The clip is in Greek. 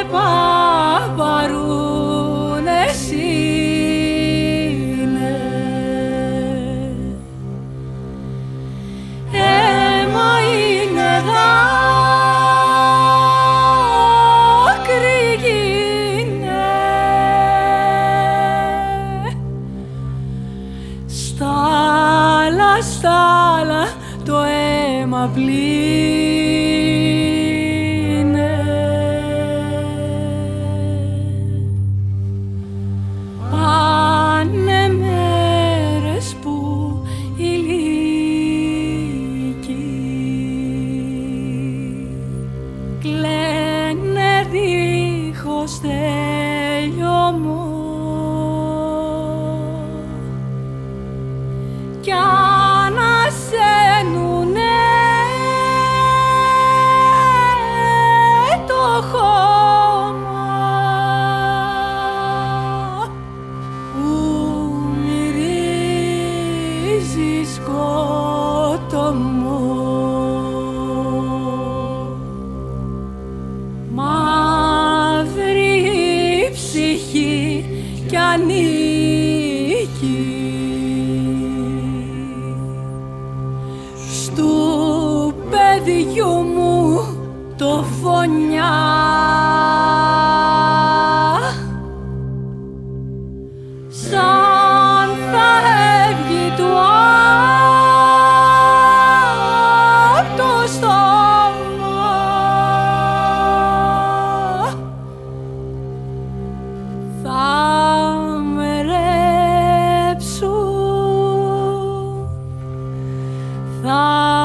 παπαρούνες είναι, αίμα είναι δάκρυ γίνε, στάλα, στάλα το αίμα πλύνε. Πάνε μέρες που οι λύκοι κλαίνε δίχως τελειωμό κι ανασαίνουνε το χώμα που μυρίζει σκοτωμό. Μαύρη η ψυχή κι ανήκει στου παιδιού μου το φωνιά. Σαν θα έβγει του απ' το στόμα θα με ρέψουν, θα